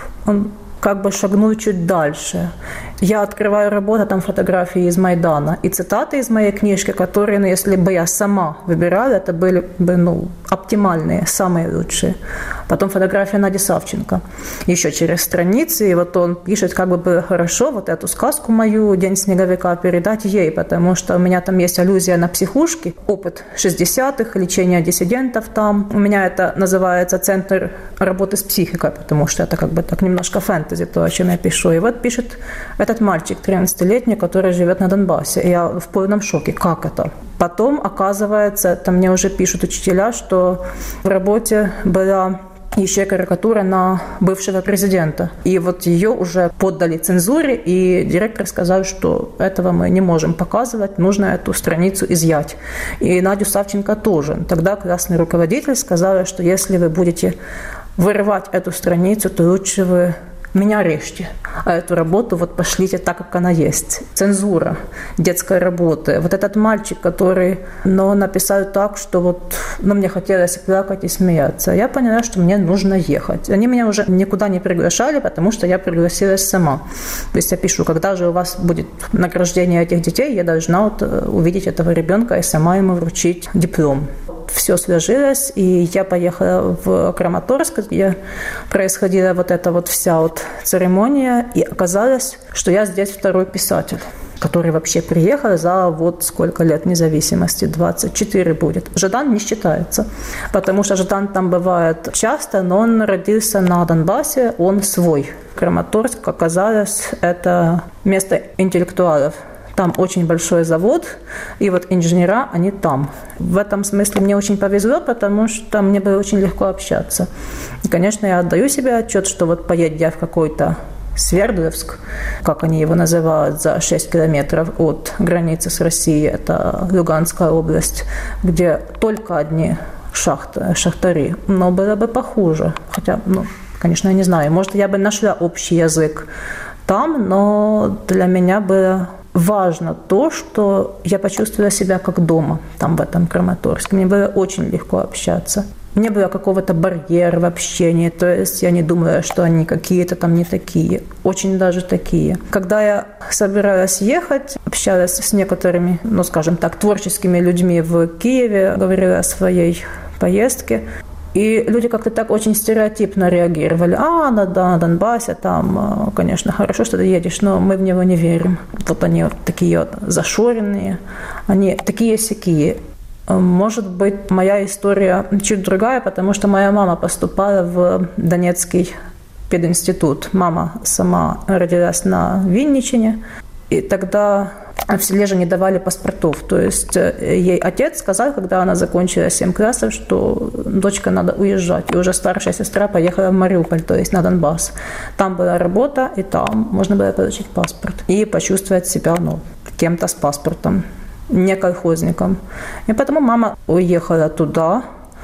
он как бы шагнул чуть дальше. Я открываю работу, там фотографии из Майдана и цитаты из моей книжки, которые, ну, если бы я сама выбирала, это были бы, ну, оптимальные, самые лучшие. Потом фотография Нади Савченко. Еще через страницы, и вот он пишет, как бы было хорошо вот эту сказку мою «День снеговика» передать ей, потому что у меня там есть аллюзия на психушки, опыт шестидесятых, лечение диссидентов там. У меня это называется «Центр работы с психикой», потому что это как бы так немножко фэнтези, то, о чем я пишу. И вот пишет этот мальчик тринадцатилетний, который живет на Донбассе. И я в полном шоке. Как это? Потом, оказывается, там мне уже пишут учителя, что в работе была еще карикатура на бывшего президента. И вот ее уже поддали цензуре, и директор сказал, что этого мы не можем показывать, нужно эту страницу изъять. И Надю Савченко тоже. Тогда классный руководитель сказал, что если вы будете вырывать эту страницу, то лучше вы меня режьте, а эту работу вот пошлите так, как она есть. Цензура детской работы. Вот этот мальчик, который, ну, написал так, что вот, ну, мне хотелось плакать и смеяться. Я поняла, что мне нужно ехать. Они меня уже никуда не приглашали, потому что я пригласилась сама. То есть я пишу, когда же у вас будет награждение этих детей, я должна вот увидеть этого ребенка и сама ему вручить диплом. Все сложилось, и я поехала в Краматорск, где происходила вот эта вот вся вот церемония, и оказалось, что я здесь второй писатель, который вообще приехал за вот сколько лет независимости, двадцать четыре будет. Жадан не считается, потому что Жадан там бывает часто, но он родился на Донбассе, он свой. Краматорск, оказалось, это место интеллектуалов. Там очень большой завод, и вот инженера, они там. В этом смысле мне очень повезло, потому что мне было очень легко общаться. И, конечно, я отдаю себе отчет, что вот поедь я в какой-то Свердловск, как они его называют, за шесть километров от границы с Россией, это Луганская область, где только одни шахты, шахтари. Но было бы похуже. Хотя, ну, конечно, я не знаю. Может, я бы нашла общий язык там, но для меня было важно то, что я почувствовала себя как дома там, в этом Краматорске. Мне было очень легко общаться. Не было какого-то барьера в общении, то есть я не думала, что они какие-то там не такие, очень даже такие. Когда я собиралась ехать, общалась с некоторыми, ну, скажем так, творческими людьми в Киеве, говорила о своей поездке, и люди как-то так очень стереотипно реагировали. А, на, на Донбассе, там, конечно, хорошо, что ты едешь, но мы в него не верим. Вот они вот такие вот зашоренные, они такие-сякие. Может быть, моя история чуть другая, потому что моя мама поступала в Донецкий пединститут. Мама сама родилась на Винничине, и тогда в селе же не давали паспортов. То есть ей отец сказал, когда она закончила семь классов, что дочка надо уезжать. И уже старшая сестра поехала в Мариуполь, то есть на Донбасс. Там была работа, и там можно было получить паспорт. И почувствовать себя, ну, кем-то с паспортом, не колхозником. И поэтому мама уехала туда.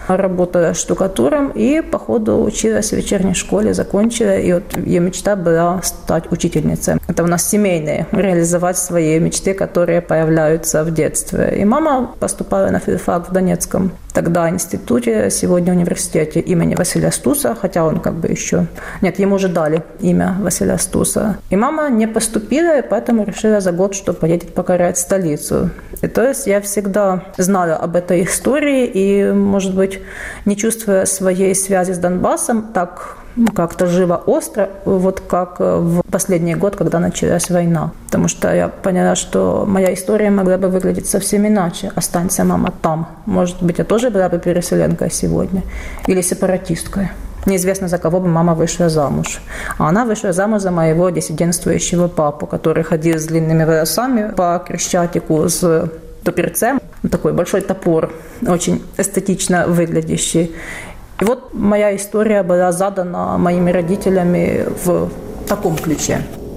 работала штукатуром и, по ходу, училась в вечерней школе, закончила. И вот ее мечта была стать учительницей. Это у нас семейные, реализовать свои мечты, которые появляются в детстве. И мама поступала на филфак в Донецком тогда институте, сегодня университете имени Василия Стуса, хотя он как бы еще... Нет, ему уже дали имя Василия Стуса. И мама не поступила, и поэтому решила за год, что поедет покорять столицу. И то есть я всегда знала об этой истории и, может быть, не чувствуя своей связи с Донбассом так как-то живо остро, вот как в последний год, когда началась война. Потому что я поняла, что моя история могла бы выглядеть совсем иначе. Останься мама там. Может быть, я тоже была бы переселенкой сегодня. Или сепаратисткой. Неизвестно, за кого бы мама вышла замуж. А она вышла замуж за моего диссидентствующего папу, который ходил с длинными волосами по Крещатику с топорцем. Такой большой топор, очень эстетично выглядящий. И вот моя история была задана моими родителями в таком ключе.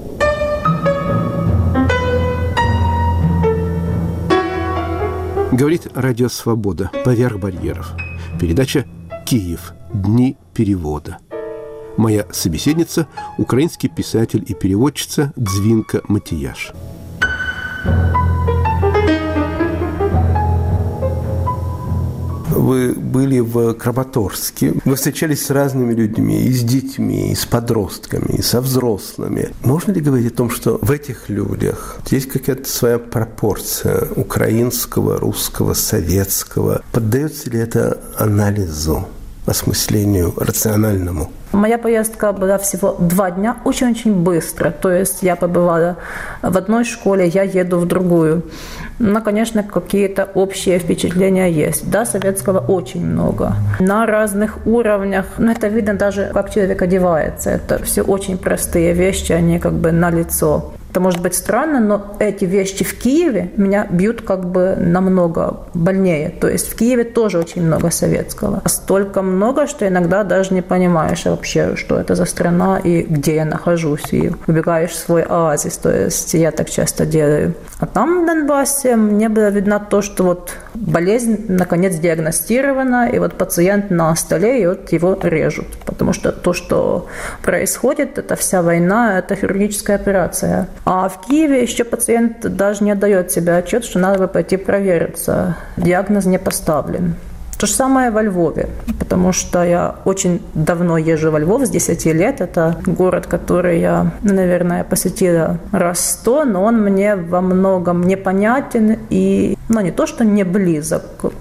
Говорит Радио Свобода. Поверх барьеров. Передача «Киев. Дни перевода». Моя собеседница – украинский писатель и переводчица Дзвинка Матияш. Вы были в Краматорске, вы встречались с разными людьми, и с детьми, и с подростками, и со взрослыми. Можно ли говорить о том, что в этих людях есть какая-то своя пропорция украинского, русского, советского? Поддается ли это анализу, осмыслению рациональному? Моя поездка была всего два дня, очень-очень быстро. То есть я побывала в одной школе, я еду в другую. Но, конечно, какие-то общие впечатления есть. Да, советского очень много. На разных уровнях. Но это видно даже, как человек одевается. Это все очень простые вещи, они как бы налицо. Это может быть странно, но эти вещи в Киеве меня бьют как бы намного больнее. То есть в Киеве тоже очень много советского. Столько много, что иногда даже не понимаешь вообще, что это за страна и где я нахожусь. И убегаешь в свой оазис. То есть я так часто делаю. А там, в Донбассе, мне было видно то, что вот болезнь наконец диагностирована, и вот пациент на столе, и вот его режут. Потому что то, что происходит, это вся война, это хирургическая операция. А в Киеве еще пациент даже не отдает себе отчет, что надо бы пойти провериться. Диагноз не поставлен. То же самое во Львове, потому что я очень давно езжу во Львов, с десяти лет. Это город, который я, наверное, посетила раз сто, но он мне во многом непонятен и, ну, не то, что не близок,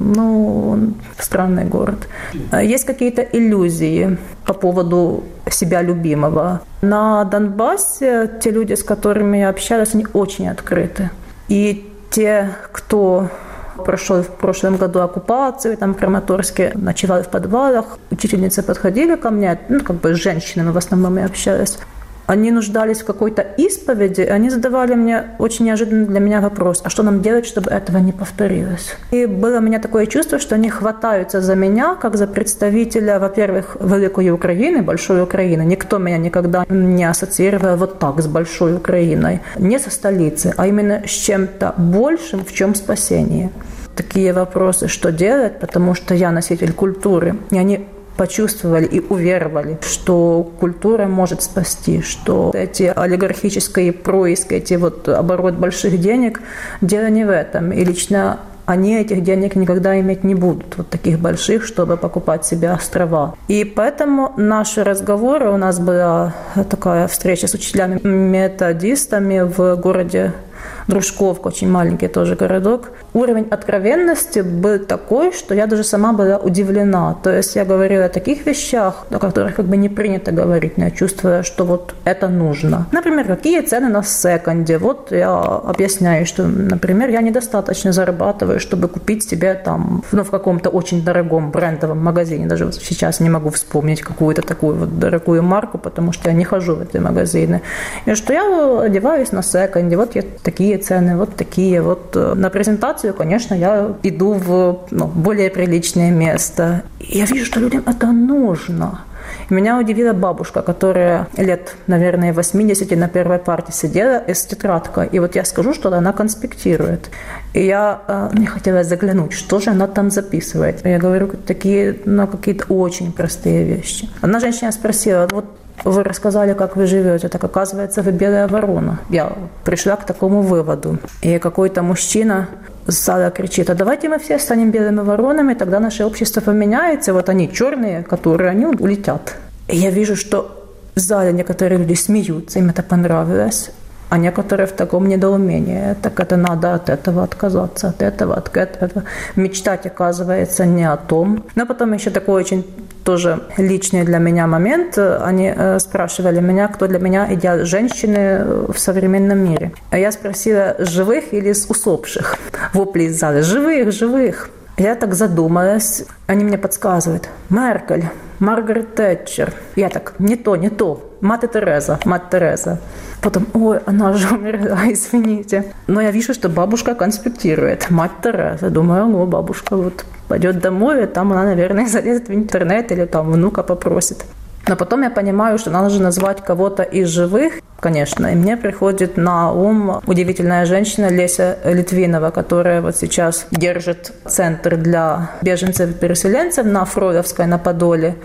но он странный город. Есть какие-то иллюзии по поводу себя любимого. На Донбассе те люди, с которыми я общалась, они очень открыты. И те, кто прошел в прошлом году оккупацию, там в Краматорске ночевали в подвалах. Учительницы подходили ко мне, ну, как бы с женщинами в основном я общалась. Они нуждались в какой-то исповеди, и они задавали мне очень неожиданный для меня вопрос, а что нам делать, чтобы этого не повторилось? И было у меня такое чувство, что они хватаются за меня, как за представителя, во-первых, великой Украины, большой Украины. Никто меня никогда не ассоциировал вот так с большой Украиной. Не со столицы, а именно с чем-то большим, в чем спасение. Такие вопросы, что делать, потому что я носитель культуры, и они почувствовали и уверовали, что культура может спасти, что эти олигархические происки, эти вот оборот больших денег, дело не в этом. И лично они этих денег никогда иметь не будут, вот таких больших, чтобы покупать себе острова. И поэтому наши разговоры, у нас была такая встреча с учителями-методистами в городе Дружковка, очень маленький тоже городок. Уровень откровенности был такой, что я даже сама была удивлена. То есть я говорила о таких вещах, о которых как бы не принято говорить, но я чувствую, что вот это нужно. Например, какие цены на секонде. Вот я объясняю, что, например, я недостаточно зарабатываю, чтобы купить себе там, ну, в каком-то очень дорогом брендовом магазине. Даже вот сейчас не могу вспомнить какую-то такую вот дорогую марку, потому что я не хожу в эти магазины. И что я одеваюсь на секонде. Вот я такие цены, вот такие. Вот на презентацию, конечно, я иду в, ну, более приличное место. И я вижу, что людям это нужно. И меня удивила бабушка, которая лет, наверное, восемьдесят на первой парте сидела с тетрадкой. И вот я скажу, что она конспектирует. И я э, мне хотелось заглянуть, что же она там записывает. Я говорю, такие, ну, какие-то очень простые вещи. Одна женщина спросила, вот вы рассказали, как вы живете, так оказывается, вы белая ворона. Я пришла к такому выводу. И какой-то мужчина с зала кричит, а давайте мы все станем белыми воронами, тогда наше общество поменяется. Вот они черные, которые, они улетят. И я вижу, что в зале некоторые люди смеются, им это понравилось. А некоторые в таком недоумении. Так это надо от этого отказаться, от этого, от этого. Мечтать, оказывается, не о том. Но потом еще такой очень тоже личный для меня момент. Они спрашивали меня, кто для меня идеал женщины в современном мире. А я спросила, живых или усопших? Вопли из зала. Живых, живых. Я так задумалась. Они мне подсказывают. Меркель, Маргарет Тэтчер. Я так, не то, не то. Мать Тереза, мать Тереза. Потом, ой, она же умерла, извините. Но я вижу, что бабушка конспектирует. Мать Тереза. Думаю, ну, бабушка вот пойдет домой, и там она, наверное, залезет в интернет или там внука попросит. Но потом я понимаю, что надо же назвать кого-то из живых, конечно. И мне приходит на ум удивительная женщина Леся Литвинова, которая вот сейчас держит центр для беженцев и переселенцев на Фроловской, на Подоле.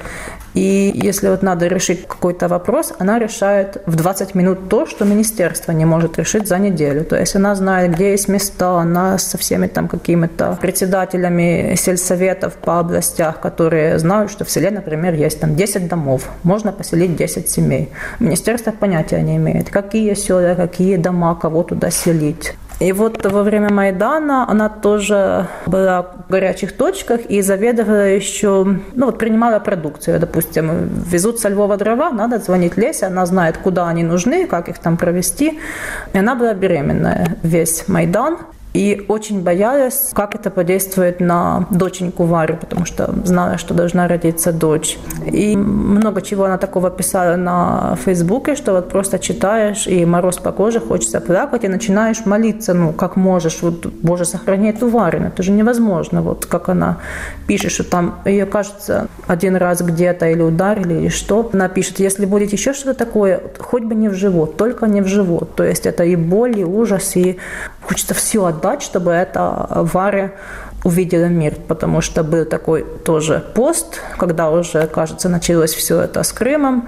И если вот надо решить какой-то вопрос, она решает в двадцать минут то, что министерство не может решить за неделю. То есть она знает, где есть места, она со всеми там какими-то председателями сельсоветов по областях, которые знают, что в селе, например, есть там десять домов, можно поселить десять семей. Министерство понятия не имеет, какие села, какие дома, кого туда селить. И вот во время Майдана она тоже была в горячих точках и заведовала еще, ну вот принимала продукцию. Допустим, везут со Львова дрова, надо звонить Лесе, она знает, куда они нужны, как их там провести. И она была беременная весь Майдан. И очень боялась, как это подействует на доченьку Варю, потому что знала, что должна родиться дочь. И много чего она такого писала на Фейсбуке, что вот просто читаешь, и мороз по коже, хочется плакать, и начинаешь молиться, ну, как можешь. Вот, Боже, сохрани эту Варю, это же невозможно. Вот как она пишет, что там ее, кажется, один раз где-то или ударили, или что. Она пишет, если будет еще что-то такое, хоть бы не в живот, только не в живот. То есть это и боль, и ужас, и хочется все отдать, чтобы эта Варя увидела мир, потому что был такой тоже пост, когда уже, кажется, началось все это с Крымом,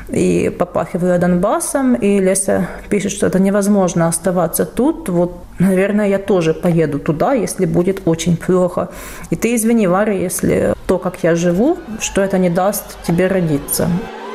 и попахивало Донбассом, и Леся пишет, что это невозможно оставаться тут, вот, наверное, я тоже поеду туда, если будет очень плохо. И ты извини, Варя, если то, как я живу, что это не даст тебе родиться.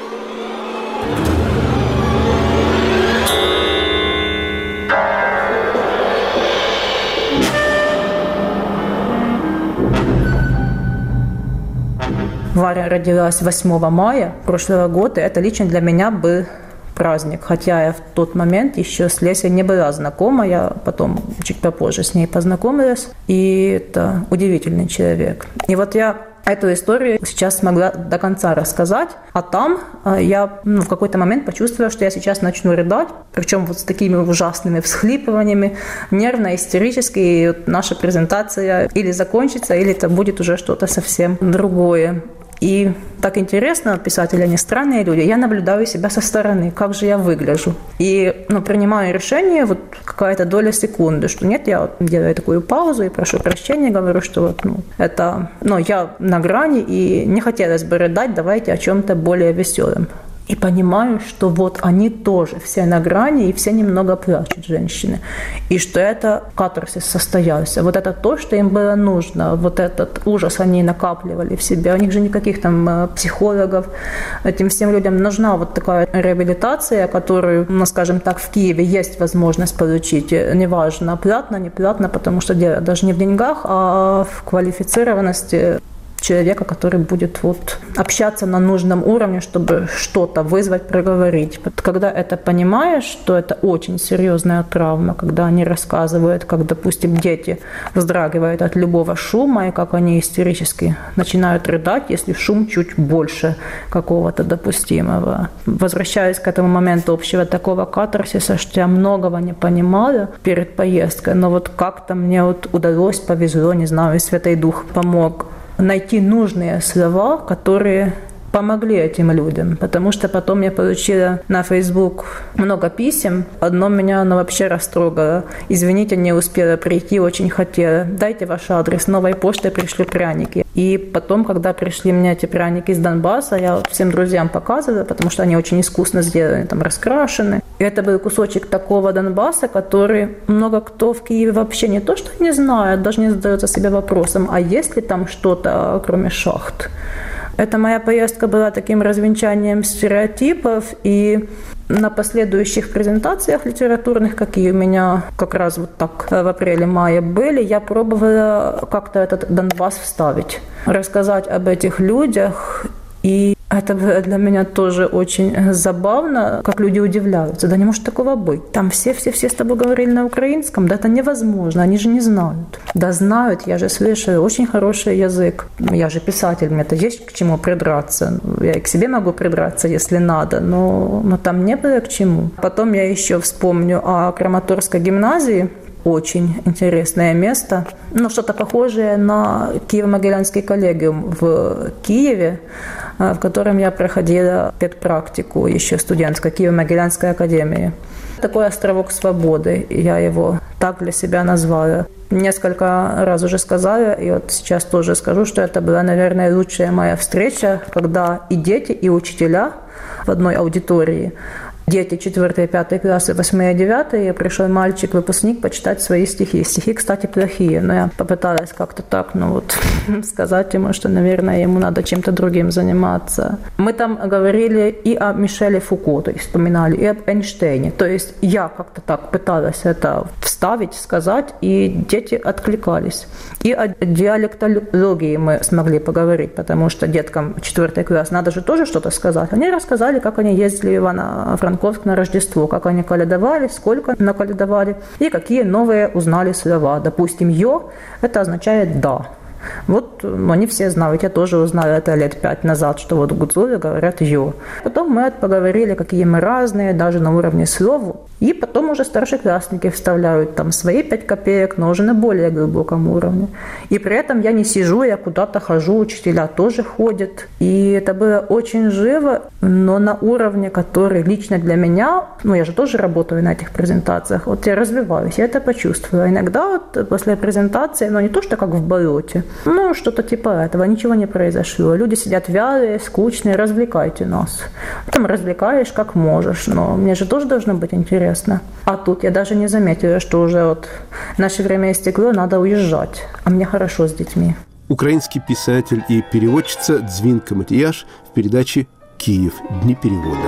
Варя родилась восьмого мая прошлого года. Это лично для меня был праздник. Хотя я в тот момент еще с Лесей не была знакома. Я потом чуть попозже с ней познакомилась. И это удивительный человек. И вот я эту историю сейчас смогла до конца рассказать. А там я ну, в какой-то момент почувствовала, что я сейчас начну рыдать. Причем вот с такими ужасными всхлипываниями, нервно, истерически. И вот наша презентация или закончится, или это будет уже что-то совсем другое. И так интересно, писатели, они странные люди, я наблюдаю себя со стороны, как же я выгляжу. И ну, принимаю решение, вот какая-то доля секунды, что нет, я вот делаю такую паузу и прошу прощения, говорю, что вот, ну, это, ну, я на грани и не хотелось бы рыдать, давайте о чем-то более веселом. И понимаю, что вот они тоже все на грани, и все немного плачут, женщины. И что это катарсис состоялся. Вот это то, что им было нужно. Вот этот ужас они накапливали в себе. У них же никаких там психологов. Этим всем людям нужна вот такая реабилитация, которую, ну, скажем так, в Киеве есть возможность получить. Неважно, платно, не платно, потому что дело даже не в деньгах, а в квалифицированности человека, который будет вот общаться на нужном уровне, чтобы что-то вызвать, проговорить. Когда это понимаешь, что это очень серьезная травма, когда они рассказывают, как, допустим, дети вздрагивают от любого шума, и как они истерически начинают рыдать, если шум чуть больше какого-то допустимого. Возвращаясь к этому моменту общего такого катарсиса, что я многого не понимала перед поездкой, но вот как-то мне вот удалось, повезло, не знаю, и Святой Дух помог найти нужные слова, которые помогли этим людям, потому что потом я получила на Facebook много писем. Одно меня оно вообще растрогало. Извините, не успела прийти, очень хотела. Дайте ваш адрес, новой почтой пришлю пряники. И потом, когда пришли мне эти пряники из Донбасса, я вот всем друзьям показывала, потому что они очень искусно сделаны, там раскрашены. И это был кусочек такого Донбасса, который много кто в Киеве вообще не то что не знает, даже не задается себе вопросом, а есть ли там что-то, кроме шахт. Эта моя поездка была таким развенчанием стереотипов, и на последующих презентациях литературных, какие у меня как раз вот так в апреле-мае были, я пробовала как-то этот Донбасс вставить, рассказать об этих людях. И это для меня тоже очень забавно, как люди удивляются. Да не может такого быть. Там все-все-все с тобой говорили на украинском. Да это невозможно, они же не знают. Да знают, я же слышу, очень хороший язык. Я же писатель, мне-то есть к чему придраться. Я и к себе могу придраться, если надо, но, но там не было к чему. Потом я еще вспомню о Краматорской гимназии. Очень интересное место. Ну, что-то похожее на Киево-Могилянский коллегиум в Киеве, в котором я проходила педпрактику еще студентской Киево-Могилянской академии. Такой островок свободы, я его так для себя назвала. Несколько раз уже сказала, и вот сейчас тоже скажу, что это была, наверное, лучшая моя встреча, когда и дети, и учителя в одной аудитории. Дети четвертый, пятый классы, восьмой, девятый, пришел мальчик, выпускник, почитать свои стихи. Стихи, кстати, плохие, но я попыталась как-то так, ну вот, сказать ему, что, наверное, ему надо чем-то другим заниматься. Мы там говорили и о Мишеле Фуко, то есть вспоминали, и об Эйнштейне. То есть я как-то так пыталась это вставить, сказать, и дети откликались. И о диалектологии мы смогли поговорить, потому что деткам четвертый класс надо же тоже что-то сказать. Они рассказали, как они ездили в Ивано-Франковск на Рождество, как они колядовали, сколько наколядовали и какие новые узнали слова. Допустим, «ё» – это означает «да». Вот, ну, не все знают, я тоже узнала это лет пять назад, что вот в Гудзове говорят «ё». Потом мы поговорили, какие мы разные, даже на уровне слов. И потом уже старшеклассники вставляют там свои пять копеек, но уже на более глубоком уровне. И при этом я не сижу, я куда-то хожу, учителя тоже ходят. И это было очень живо, но на уровне, который лично для меня, ну я же тоже работаю на этих презентациях, вот я развиваюсь, я это почувствовала. Иногда вот после презентации, ну не то, что как в болоте, ну что-то типа этого, ничего не произошло. Люди сидят вялые, скучные, развлекайте нас. Потом развлекаешь как можешь, но мне же тоже должно быть интересно. А тут я даже не заметила, что уже вот наше время истекло, надо уезжать. А мне хорошо с детьми. Украинский писатель и переводчица Дзвинка Матияш в передаче «Киев. Дни перевода».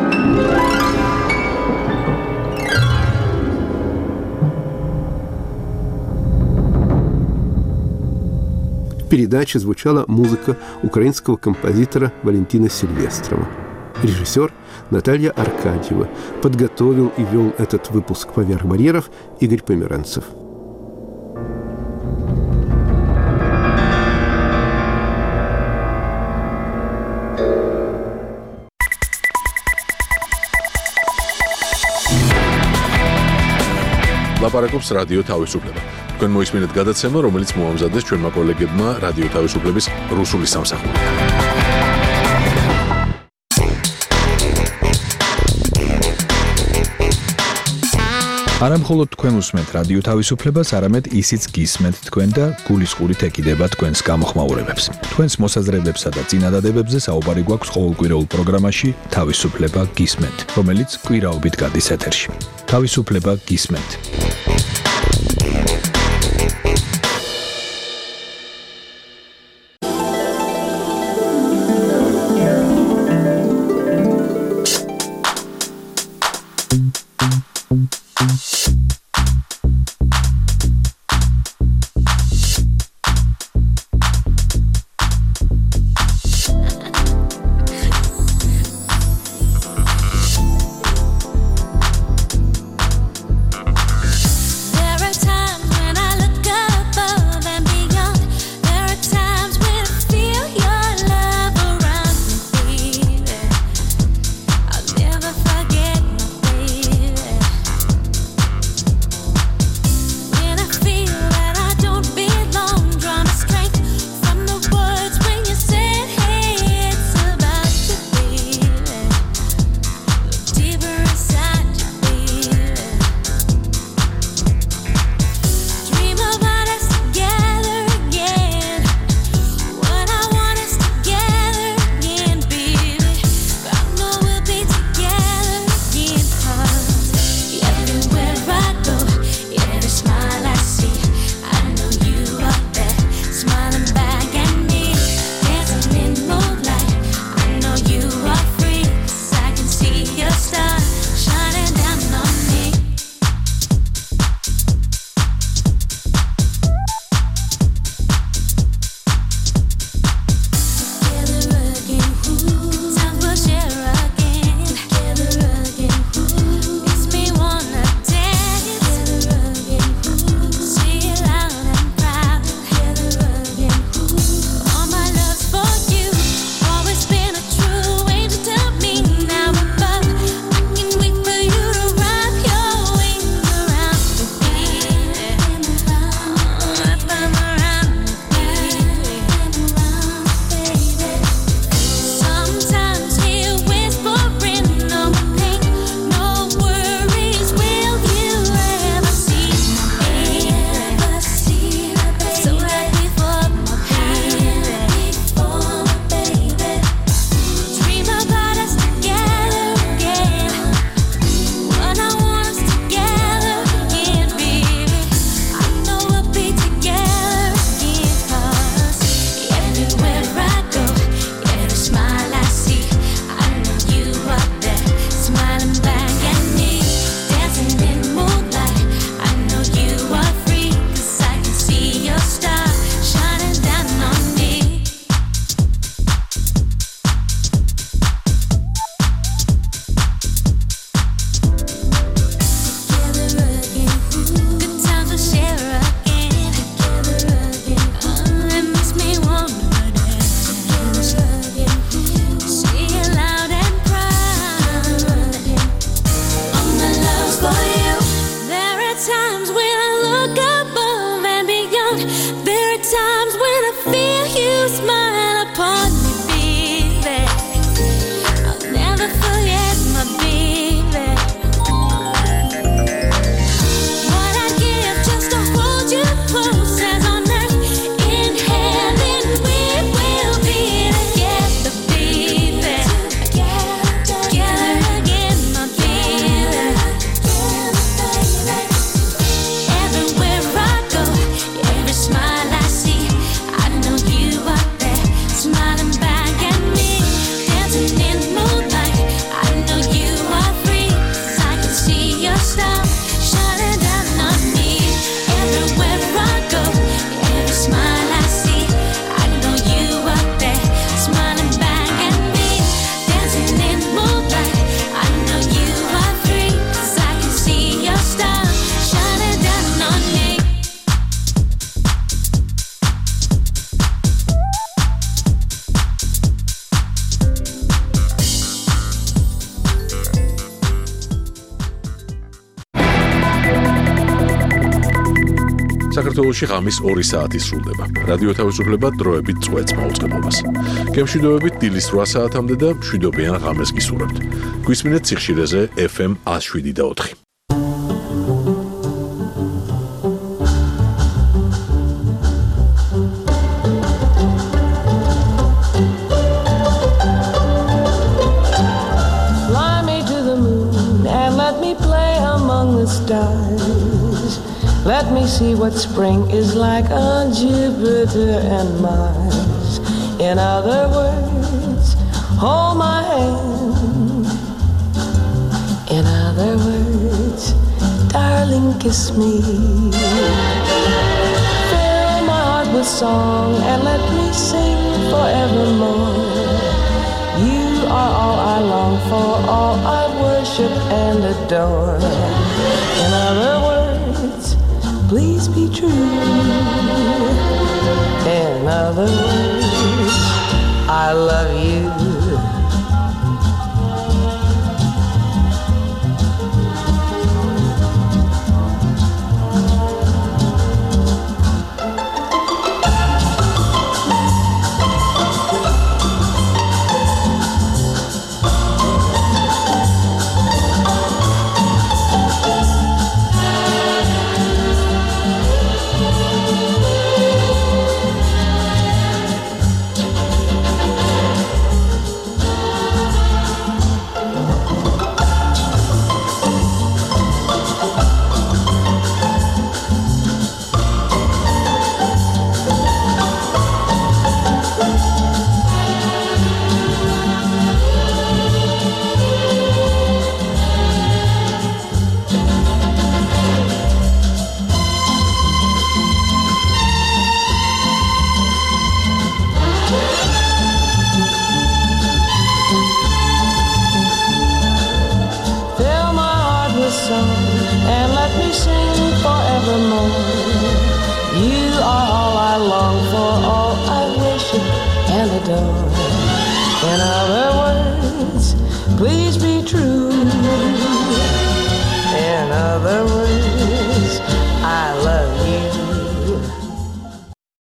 В передаче звучала музыка украинского композитора Валентина Сильвестрова. Режиссер Наталья Аркадьева. Подготовил и вел этот выпуск «Поверх барьеров» Игорь Померанцев. ლაპარაკობს რადიო თავისუფლება. თქვენ მოისმინეთ გადაცემა, რომელიც მოამზადეს ჩვენმა კოლეგებმა რადიო თავისუფლების რუსული სამსახური. არა მხოლოდ თქვენ უსმენთ რადიო თავისუფლებას, არამედ ისიც გისმენთ თქვენ და გულისყურით ეკიდება თქვენს გამოხმაურებებს. თქვენს მოსაზრებებსა და წინადადებებზე საუბარი გვაქვს ყოველკვირეულ პროგრამაში თავისუფლება გისმენთ, რომელიც კვირაობით გადის ეთერში. თავისუფლება გისმენთ. alone. There are times when I feel you smile upon me, baby. I'll never forget my baby. What I'd give just to hold you close as on earth, in heaven we will be together, baby. Together again, my baby. Everywhere I go, every smile I see, I know you are there, smiling back at me. Dancing in moonlight, I know you are free, 'cause I can see your star shining down on me. Everywhere I go, every smile I see, I know you are there, smiling back at me. Dancing in moonlight, I know you are free, 'cause I can see your star shining down on me. საქართველოში ღამის ორი საათი სრულდება. რადიო თავისუფლება დროებით წვეთს მაუწყებლობას. გემშვიდობებით დილის რვა საათამდე და მშვიდობიან ღამეს გისურვებთ. გვისმინეთ სიხშირეზე ეფ ემ one oh seven და four. Fly me to the moon and let me play among the stars. Let me see what spring is like on Jupiter and Mars. In other words, hold my hand. In other words, darling, kiss me. Fill my heart with song and let me sing forevermore. You are all I long for, all I worship and adore. In other words, please be true. In other words, I love you. And let me sing forevermore. You are all I long for, all I worship and adore. In other words, please be true.